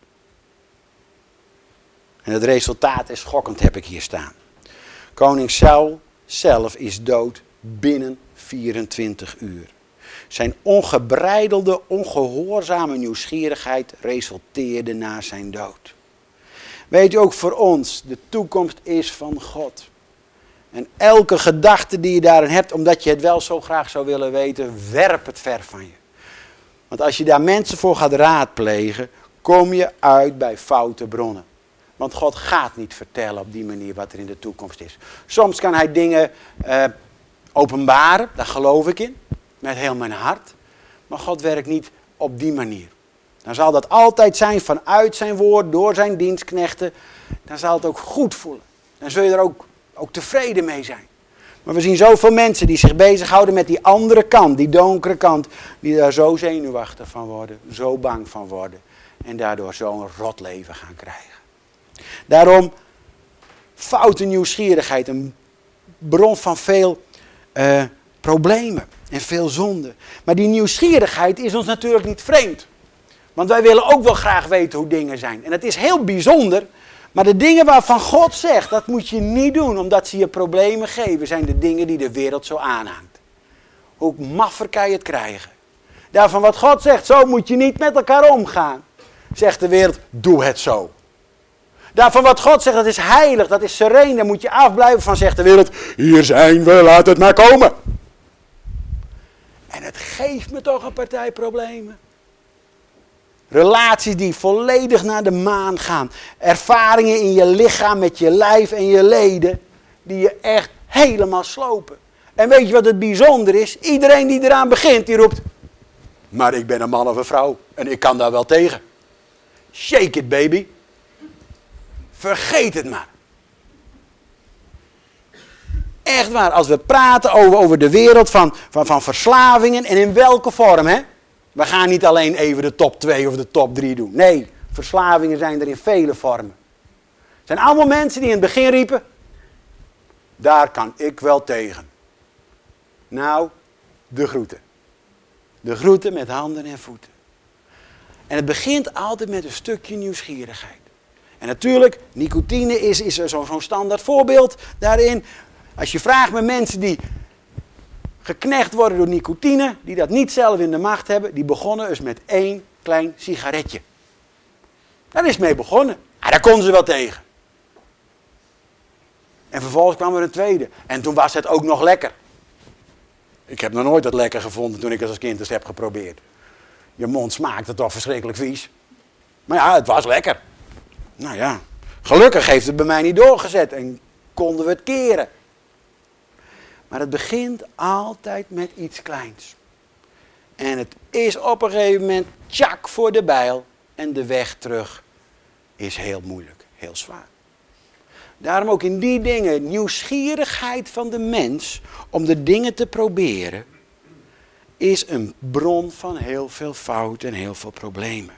En het resultaat is schokkend, heb ik hier staan. Koning Saul zelf is dood binnen vierentwintig uur. Zijn ongebreidelde, ongehoorzame nieuwsgierigheid resulteerde na zijn dood. Weet u ook voor ons, de toekomst is van God. En elke gedachte die je daarin hebt, omdat je het wel zo graag zou willen weten, werp het ver van je. Want als je daar mensen voor gaat raadplegen, kom je uit bij foute bronnen. Want God gaat niet vertellen op die manier wat er in de toekomst is. Soms kan hij dingen uh, openbaren, daar geloof ik in, met heel mijn hart. Maar God werkt niet op die manier. Dan zal dat altijd zijn vanuit zijn woord, door zijn dienstknechten. Dan zal het ook goed voelen. Dan zul je er ook, ook tevreden mee zijn. Maar we zien zoveel mensen die zich bezighouden met die andere kant, die donkere kant, die daar zo zenuwachtig van worden, zo bang van worden en daardoor zo'n rot leven gaan krijgen. Daarom foute nieuwsgierigheid, een bron van veel uh, problemen en veel zonde. Maar die nieuwsgierigheid is ons natuurlijk niet vreemd. Want wij willen ook wel graag weten hoe dingen zijn. En het is heel bijzonder, maar de dingen waarvan God zegt, dat moet je niet doen omdat ze je problemen geven, zijn de dingen die de wereld zo aanhangt. Hoe maffer kan je het krijgen? Daarvan wat God zegt, zo moet je niet met elkaar omgaan. Zegt de wereld, doe het zo. Daarvan wat God zegt, dat is heilig, dat is sereen, daar moet je afblijven van, zegt de wereld, hier zijn we, laat het maar komen. En het geeft me toch een partij problemen. Relaties die volledig naar de maan gaan. Ervaringen in je lichaam, met je lijf en je leden, die je echt helemaal slopen. En weet je wat het bijzonder is? Iedereen die eraan begint, die roept, maar ik ben een man of een vrouw en ik kan daar wel tegen. Shake it baby. Vergeet het maar. Echt waar, als we praten over, over de wereld van, van, van verslavingen en in welke vorm, hè? We gaan niet alleen even de top twee of de top drie doen. Nee, verslavingen zijn er in vele vormen. Het zijn allemaal mensen die in het begin riepen, daar kan ik wel tegen. Nou, de groeten. De groeten met handen en voeten. En het begint altijd met een stukje nieuwsgierigheid. En natuurlijk, nicotine is, is zo, zo'n standaard voorbeeld daarin. Als je vraagt met mensen die geknecht worden door nicotine, die dat niet zelf in de macht hebben, die begonnen dus met één klein sigaretje. Daar is mee begonnen. Ah, daar konden ze wel tegen. En vervolgens kwam er een tweede. En toen was het ook nog lekker. Ik heb nog nooit dat lekker gevonden toen ik het als kind eens heb geprobeerd. Je mond smaakte toch verschrikkelijk vies. Maar ja, het was lekker. Nou ja, gelukkig heeft het bij mij niet doorgezet en konden we het keren. Maar het begint altijd met iets kleins. En het is op een gegeven moment tjak voor de bijl. En de weg terug is heel moeilijk, heel zwaar. Daarom ook in die dingen, nieuwsgierigheid van de mens om de dingen te proberen, is een bron van heel veel fouten en heel veel problemen.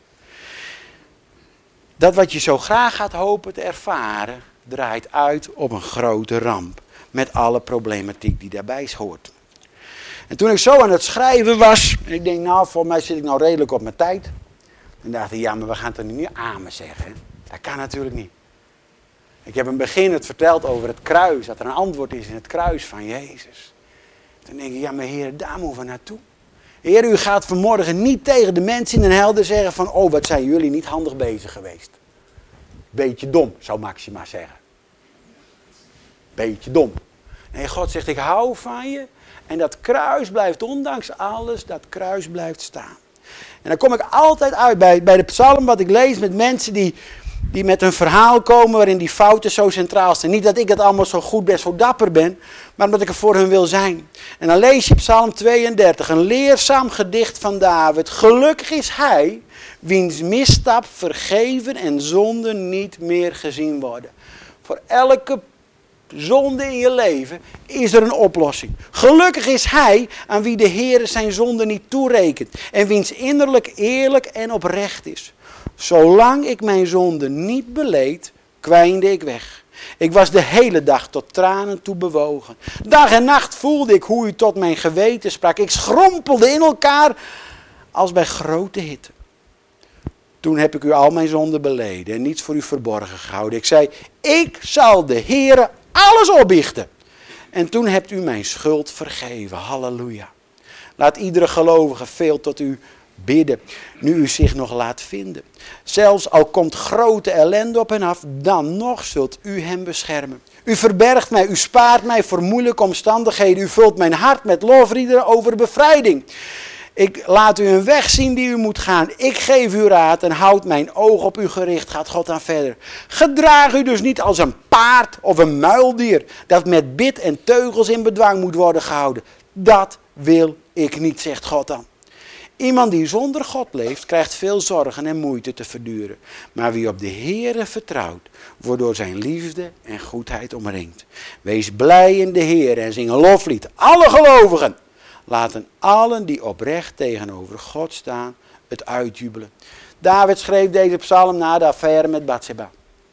Dat wat je zo graag gaat hopen te ervaren, draait uit op een grote ramp. Met alle problematiek die daarbij hoort. En toen ik zo aan het schrijven was, en ik denk nou, voor mij zit ik nou redelijk op mijn tijd. En dacht ik, ja, maar we gaan toch niet amen zeggen. Dat kan natuurlijk niet. Ik heb in het begin het verteld over het kruis, dat er een antwoord is in het kruis van Jezus. Toen denk ik, ja, maar Heer, daar moeten we naartoe. Heer, u gaat vanmorgen niet tegen de mensen in Den Helder zeggen van, oh, wat zijn jullie niet handig bezig geweest. Beetje dom, zou Maxima zeggen. Beetje dom. Nee, God zegt, ik hou van je. En dat kruis blijft, ondanks alles, dat kruis blijft staan. En dan kom ik altijd uit bij, bij de psalm wat ik lees met mensen die, die met een verhaal komen waarin die fouten zo centraal staan. Niet dat ik het allemaal zo goed ben, zo dapper ben, maar omdat ik er voor hun wil zijn. En dan lees je psalm tweeëndertig, een leerzaam gedicht van David. Gelukkig is hij, wiens misstap vergeven en zonden niet meer gezien worden. Voor elke zonde in je leven is er een oplossing. Gelukkig is hij aan wie de Heer zijn zonde niet toerekent en wiens innerlijk eerlijk en oprecht is. Zolang ik mijn zonde niet beleed, kwijnde ik weg. Ik was de hele dag tot tranen toe bewogen. Dag en nacht voelde ik hoe u tot mijn geweten sprak. Ik schrompelde in elkaar als bij grote hitte. Toen heb ik u al mijn zonden beleden en niets voor u verborgen gehouden. Ik zei, ik zal de Heere alles opbiechten. En toen hebt u mijn schuld vergeven. Halleluja. Laat iedere gelovige veel tot u bidden, nu u zich nog laat vinden. Zelfs al komt grote ellende op hen af, dan nog zult u hem beschermen. U verbergt mij, u spaart mij voor moeilijke omstandigheden. U vult mijn hart met lofliederen over bevrijding. Ik laat u een weg zien die u moet gaan. Ik geef u raad en houd mijn oog op u gericht, gaat God aan verder. Gedraag u dus niet als een paard of een muildier dat met bit en teugels in bedwang moet worden gehouden. Dat wil ik niet, zegt God dan. Iemand die zonder God leeft, krijgt veel zorgen en moeite te verduren. Maar wie op de Heere vertrouwt, wordt door zijn liefde en goedheid omringd. Wees blij in de Heere en zing een loflied. Alle gelovigen, laten allen die oprecht tegenover God staan, het uitjubelen. David schreef deze psalm na de affaire met Batseba.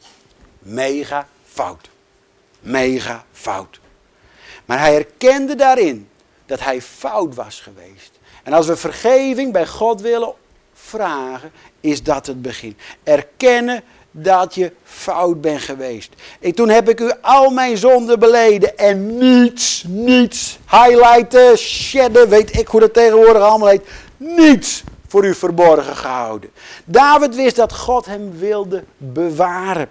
Mega fout. Mega fout. Maar hij erkende daarin dat hij fout was geweest. En als we vergeving bij God willen vragen, is dat het begin. Erkennen dat je fout bent geweest. En toen heb ik u al mijn zonden beleden en niets, niets, highlighten, shedden, weet ik hoe dat tegenwoordig allemaal heet, niets voor u verborgen gehouden. David wist dat God hem wilde bewaren.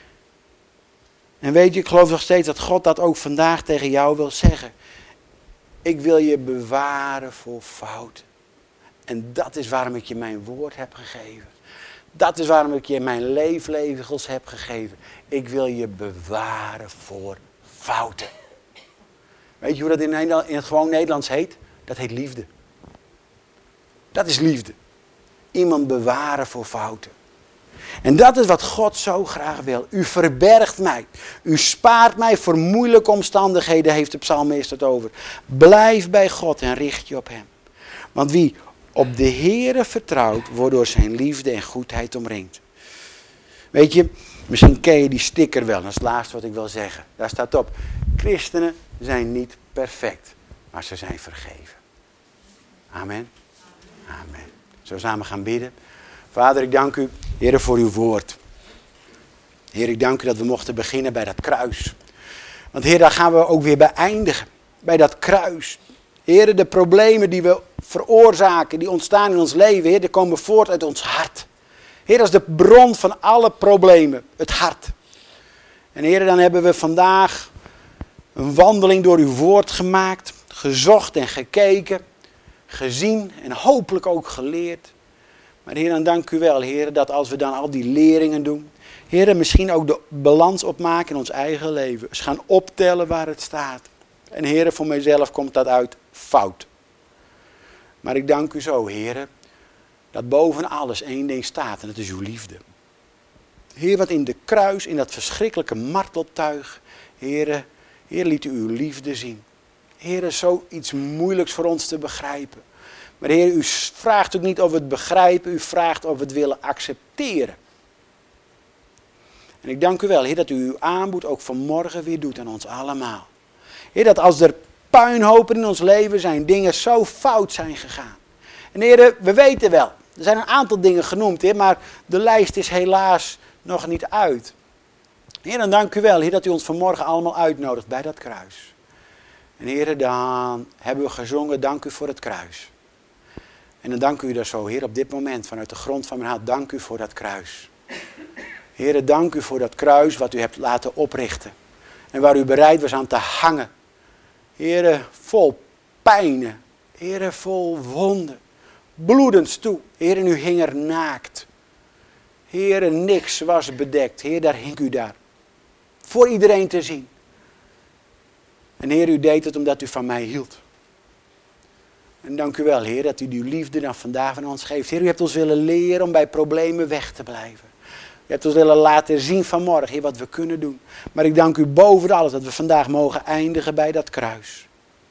En weet je, ik geloof nog steeds dat God dat ook vandaag tegen jou wil zeggen. Ik wil je bewaren voor fouten. En dat is waarom ik je mijn woord heb gegeven. Dat is waarom ik je mijn leeflegels heb gegeven. Ik wil je bewaren voor fouten. Weet je hoe dat in, Nederland, in het gewoon Nederlands heet? Dat heet liefde. Dat is liefde. Iemand bewaren voor fouten. En dat is wat God zo graag wil. U verbergt mij. U spaart mij voor moeilijke omstandigheden, heeft de psalmist het over. Blijf bij God en richt je op hem. Want wie op de Heere vertrouwt, wordt door zijn liefde en goedheid omringd. Weet je, misschien ken je die sticker wel. Dat is het laatste wat ik wil zeggen. Daar staat op. Christenen zijn niet perfect, maar ze zijn vergeven. Amen. Amen. Zullen we samen gaan bidden? Vader, ik dank u, Heer, voor uw woord. Heer, ik dank u dat we mochten beginnen bij dat kruis. Want Heer, daar gaan we ook weer bij eindigen. Bij dat kruis. Heer, de problemen die we veroorzaken, die ontstaan in ons leven, Heer, die komen voort uit ons hart. Heer, dat is de bron van alle problemen, het hart. En Heer, dan hebben we vandaag een wandeling door uw woord gemaakt, gezocht en gekeken, gezien en hopelijk ook geleerd. Maar Heer, dan dank u wel, Heer, dat als we dan al die leringen doen Heer, misschien ook de balans opmaken in ons eigen leven. Dus gaan optellen waar het staat. En Heer, voor mijzelf komt dat uit fout. Maar ik dank u zo, Heer, dat boven alles één ding staat en dat is uw liefde. Heer, wat in de kruis, in dat verschrikkelijke marteltuig, Heer, Heer, liet u uw liefde zien. Heer, zoiets moeilijks voor ons te begrijpen. Maar Heer, u vraagt ook niet of we het begrijpen, u vraagt of we het willen accepteren. En ik dank u wel, Heer, dat u uw aanbod ook vanmorgen weer doet aan ons allemaal. Heer, dat als er puinhopen in ons leven zijn, dingen zo fout zijn gegaan. En Heer, we weten wel, er zijn een aantal dingen genoemd, Heer, maar de lijst is helaas nog niet uit. Heer, dan dank u wel, Heer, dat u ons vanmorgen allemaal uitnodigt bij dat kruis. En Heer, dan hebben we gezongen, dank u voor het kruis. En dan dank u daar zo, Heer, op dit moment, vanuit de grond van mijn hart, dank u voor dat kruis. Heer, dank u voor dat kruis wat u hebt laten oprichten. En waar u bereid was aan te hangen. Heer, vol pijnen. Heer, vol wonden. Bloedend toe. Heer, en u hing er naakt. Heer, niks was bedekt. Heer, daar hing u daar. Voor iedereen te zien. En Heer, u deed het omdat u van mij hield. En dank u wel, Heer, dat u die liefde dan vandaag van ons geeft. Heer, u hebt ons willen leren om bij problemen weg te blijven. U hebt ons willen laten zien vanmorgen, Heer, wat we kunnen doen. Maar ik dank u boven alles dat we vandaag mogen eindigen bij dat kruis.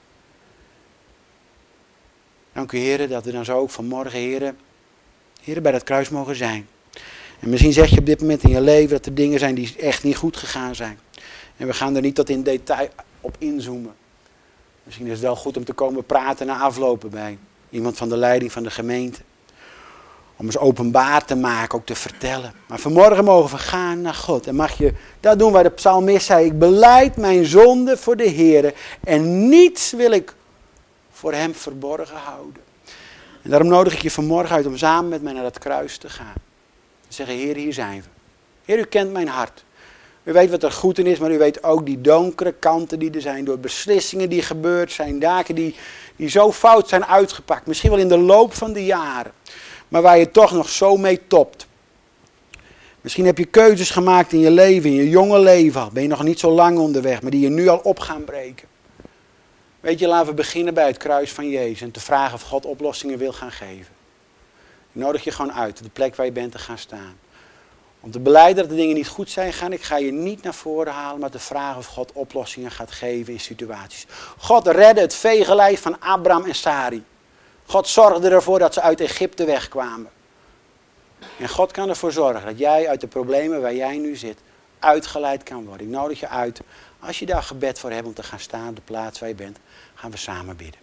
Dank u, Heer, dat we dan zo ook vanmorgen, Heer, Heer, bij dat kruis mogen zijn. En misschien zeg je op dit moment in je leven dat er dingen zijn die echt niet goed gegaan zijn. En we gaan er niet tot in detail op inzoomen. Misschien is het wel goed om te komen praten na aflopen bij iemand van de leiding van de gemeente. Om eens openbaar te maken, ook te vertellen. Maar vanmorgen mogen we gaan naar God. En mag je dat doen waar de psalmist zei. Ik belijd mijn zonde voor de Heer. En niets wil ik voor hem verborgen houden. En daarom nodig ik je vanmorgen uit om samen met mij naar dat kruis te gaan. En zeggen, Heer, hier zijn we. Heer, u kent mijn hart. U weet wat er goed in is, maar u weet ook die donkere kanten die er zijn. Door beslissingen die gebeurd zijn. Daken die, die zo fout zijn uitgepakt. Misschien wel in de loop van de jaren. Maar waar je toch nog zo mee topt. Misschien heb je keuzes gemaakt in je leven, in je jonge leven al. Ben je nog niet zo lang onderweg, maar die je nu al op gaan breken. Weet je, laten we beginnen bij het kruis van Jezus. En te vragen of God oplossingen wil gaan geven. Ik nodig je gewoon uit, op de plek waar je bent te gaan staan. Om te belijden dat de dingen niet goed zijn gaan. Ik ga je niet naar voren halen, maar te vragen of God oplossingen gaat geven in situaties. God redde het vegenlijf van Abraham en Sarai. God zorgde ervoor dat ze uit Egypte wegkwamen. En God kan ervoor zorgen dat jij uit de problemen waar jij nu zit, uitgeleid kan worden. Ik nodig je uit, als je daar gebed voor hebt om te gaan staan op de plaats waar je bent, gaan we samen bidden.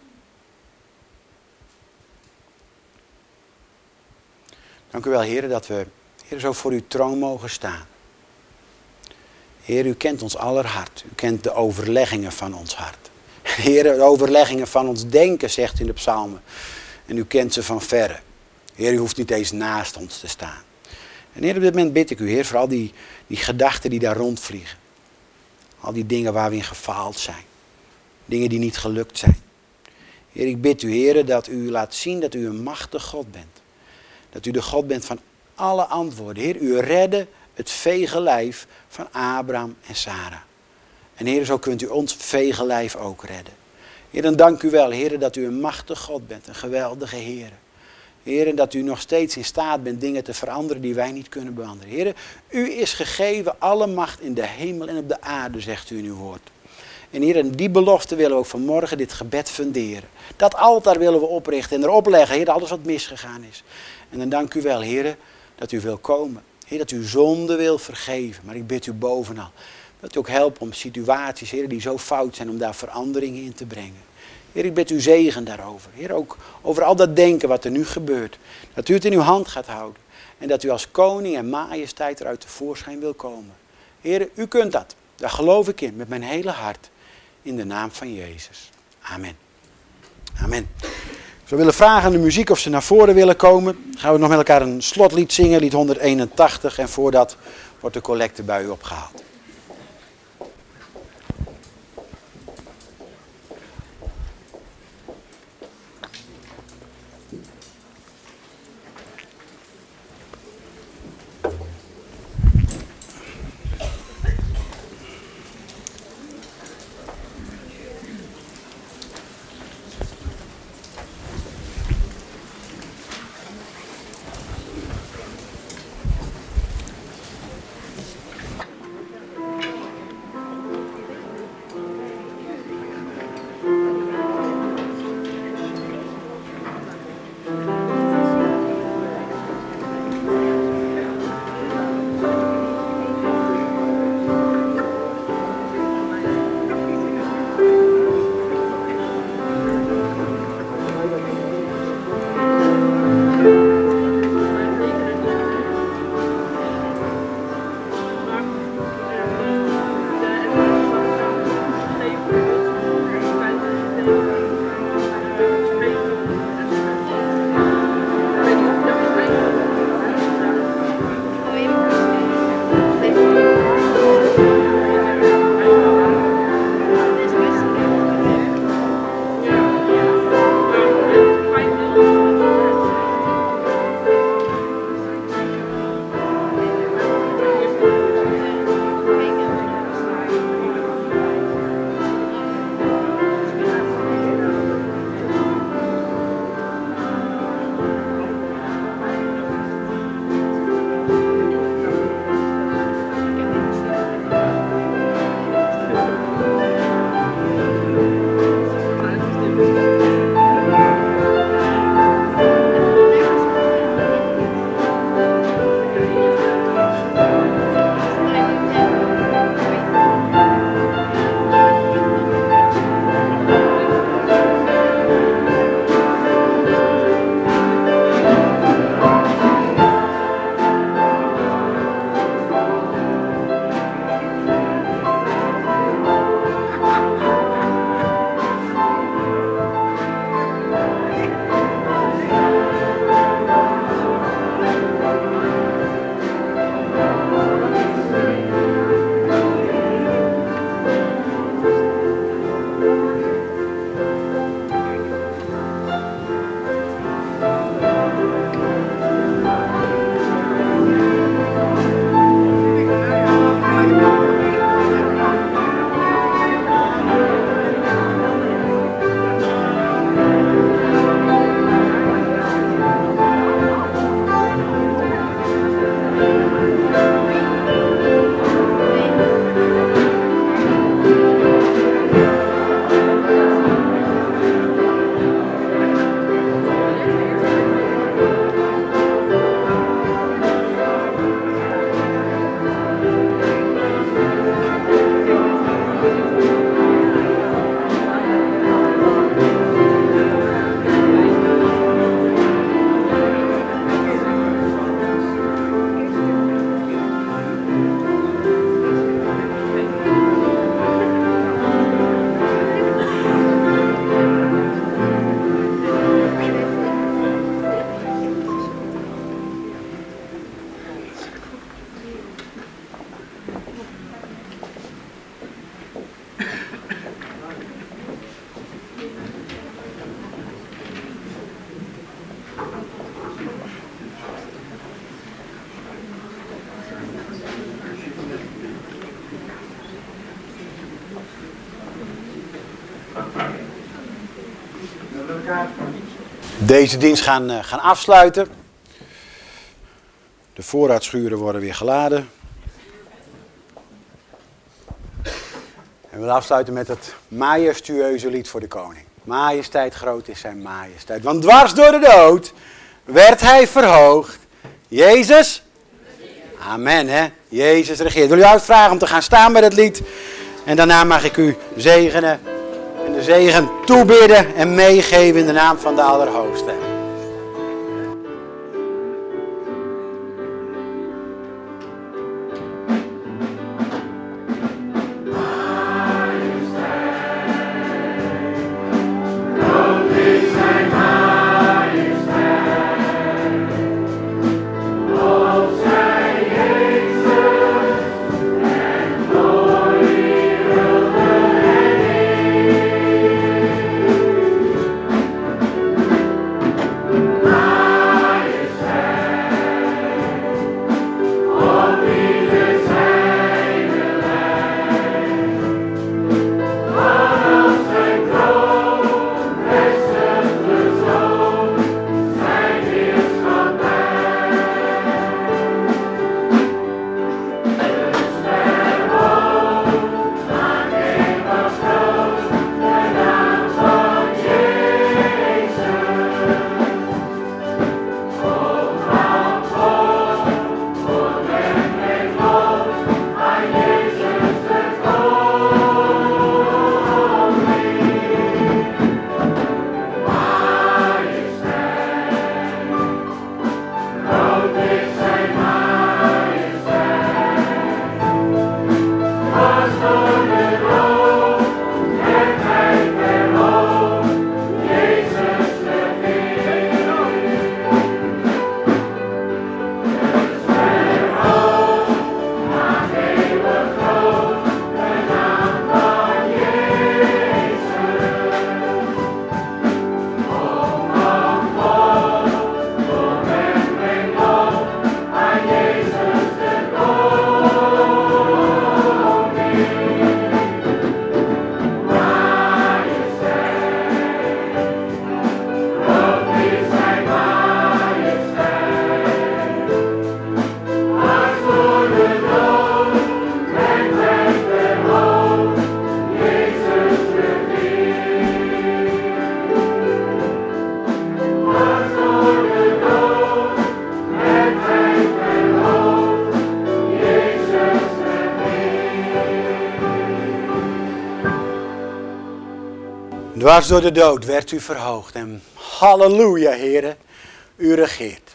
Dank u wel, Heer, dat we Heer, zo voor uw troon mogen staan. Heer, u kent ons aller hart. U kent de overleggingen van ons hart. Heer, de overleggingen van ons denken, zegt in de psalmen. En u kent ze van verre. Heer, u hoeft niet eens naast ons te staan. En Heer, op dit moment bid ik u, Heer, voor al die, die gedachten die daar rondvliegen. Al die dingen waar we in gefaald zijn. Dingen die niet gelukt zijn. Heer, ik bid u, Heer, dat u laat zien dat u een machtig God bent. Dat u de God bent van alle antwoorden. Heer, u redde het vegenlijf van Abraham en Sarah. En Heer, zo kunt u ons vegenlijf ook redden. Heer, dan dank u wel, Heer, dat u een machtig God bent. Een geweldige Heer. Heer, dat u nog steeds in staat bent dingen te veranderen die wij niet kunnen beandelen. Heer, u is gegeven alle macht in de hemel en op de aarde, zegt u in uw woord. En Heer, in die belofte willen we ook vanmorgen dit gebed funderen. Dat altaar willen we oprichten en erop leggen, Heer, alles wat misgegaan is. En dan dank u wel, Heer, dat u wil komen. Heer, dat u zonde wil vergeven. Maar ik bid u bovenal dat u ook helpt om situaties, Heer, die zo fout zijn, om daar veranderingen in te brengen. Heer, ik bid u zegen daarover. Heer, ook over al dat denken wat er nu gebeurt. Dat u het in uw hand gaat houden. En dat u als koning en majesteit eruit tevoorschijn wil komen. Heer, u kunt dat. Daar geloof ik in, met mijn hele hart. In de naam van Jezus. Amen. Amen. Ik zou willen vragen aan de muziek of ze naar voren willen komen. Dan gaan we nog met elkaar een slotlied zingen, lied honderdeenentachtig. En voordat wordt de collecte bij u opgehaald. Deze dienst gaan, uh, gaan afsluiten. De voorraadschuren worden weer geladen. En we willen afsluiten met het majestueuze lied voor de koning. Majesteit, groot is zijn majesteit. Want dwars door de dood werd hij verhoogd. Jezus? Amen, hè? Jezus regeert. Wil u uitvragen om te gaan staan bij dat lied? En daarna mag ik u zegenen. En de zegen toebidden en meegeven in de naam van de Allerhoogste. Dwars door de dood werd u verhoogd. En halleluja, heren, u regeert.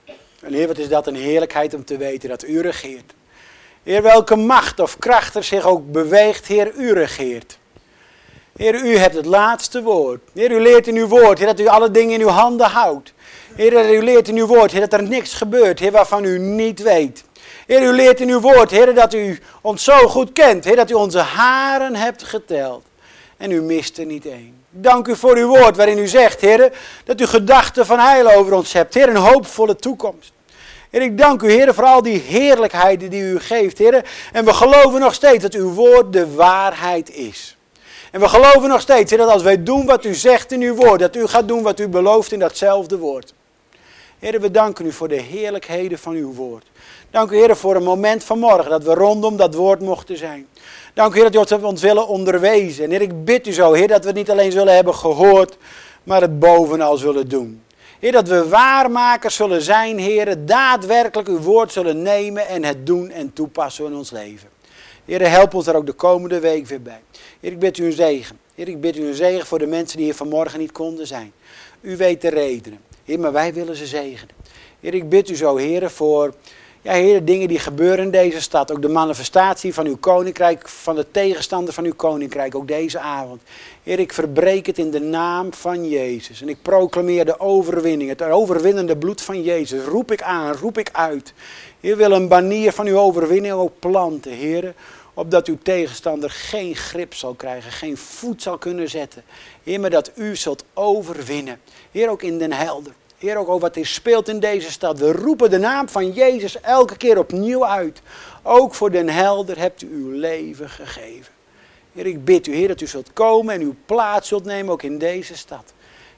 En Heer, wat is dat een heerlijkheid om te weten dat u regeert. Heer, welke macht of kracht er zich ook beweegt, Heer, u regeert. Heer, u hebt het laatste woord. Heer, u leert in uw woord, Heer, dat u alle dingen in uw handen houdt. Heer, u leert in uw woord, Heer, dat er niks gebeurt, Heer, waarvan u niet weet. Heer, u leert in uw woord, Heer, dat u ons zo goed kent. Heer, dat u onze haren hebt geteld. En u mist er niet één. Dank u voor uw woord waarin u zegt, Heer, dat u gedachten van heil over ons hebt. Heer, een hoopvolle toekomst. Heer, ik dank u, Heer, voor al die heerlijkheden die u geeft, Heer. En we geloven nog steeds dat uw woord de waarheid is. En we geloven nog steeds, Heer, dat als wij doen wat u zegt in uw woord, dat u gaat doen wat u belooft in datzelfde woord. Heer, we danken u voor de heerlijkheden van uw woord. Dank u, Heer, voor een moment vanmorgen dat we rondom dat woord mochten zijn. Dank u, Heer, dat u ons willen onderwezen. En Heer, ik bid u zo, Heer, dat we het niet alleen zullen hebben gehoord, maar het bovenal zullen doen. Heer, dat we waarmakers zullen zijn, Heer, daadwerkelijk uw woord zullen nemen en het doen en toepassen in ons leven. Heer, help ons daar ook de komende week weer bij. Heer, ik bid u een zegen. Heer, ik bid u een zegen voor de mensen die hier vanmorgen niet konden zijn. U weet de redenen. Heer, maar wij willen ze zegenen. Heer, ik bid u zo, Heer, voor ja, Heer, dingen die gebeuren in deze stad. Ook de manifestatie van uw koninkrijk, van de tegenstander van uw koninkrijk, ook deze avond. Heer, ik verbreek het in de naam van Jezus. En ik proclameer de overwinning, het overwinnende bloed van Jezus. Roep ik aan, roep ik uit. Heer, wil een banier van uw overwinning ook planten, Heer. Opdat uw tegenstander geen grip zal krijgen, geen voet zal kunnen zetten. Heer, maar dat u zult overwinnen. Heer, ook in Den Helder. Heer, ook over wat er speelt in deze stad. We roepen de naam van Jezus elke keer opnieuw uit. Ook voor Den Helder hebt u uw leven gegeven. Heer, ik bid u, Heer, dat u zult komen en uw plaats zult nemen ook in deze stad.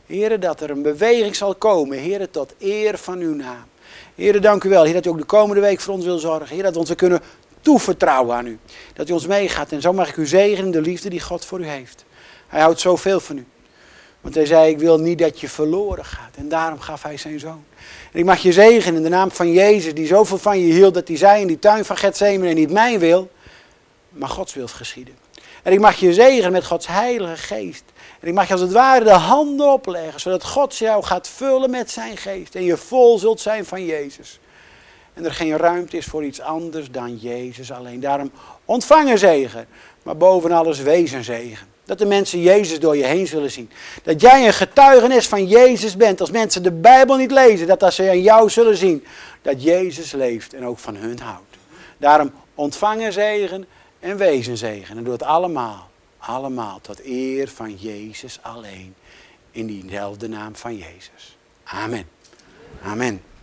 Heer, dat er een beweging zal komen. Heer, tot eer van uw naam. Heer, dank u wel. Heer, dat u ook de komende week voor ons wil zorgen. Heer, dat we ons kunnen toevertrouwen aan u. Dat u ons meegaat. En zo mag ik u zegenen in de liefde die God voor u heeft. Hij houdt zoveel van u. Want hij zei, ik wil niet dat je verloren gaat. En daarom gaf hij zijn zoon. En ik mag je zegenen in de naam van Jezus, die zoveel van je hield, dat hij zei in die tuin van Getsemane, niet mijn wil, maar Gods wil geschieden. En ik mag je zegenen met Gods heilige geest. En ik mag je als het ware de handen opleggen, zodat God jou gaat vullen met zijn geest. En je vol zult zijn van Jezus. En er geen ruimte is voor iets anders dan Jezus alleen. Daarom ontvang een zegen, maar boven alles wees een zegen. Dat de mensen Jezus door je heen zullen zien. Dat jij een getuigenis van Jezus bent. Als mensen de Bijbel niet lezen, dat als ze aan jou zullen zien, dat Jezus leeft en ook van hun houdt. Daarom ontvang een zegen en wees een zegen. En doe het allemaal, allemaal tot eer van Jezus alleen. In diezelfde naam van Jezus. Amen. Amen.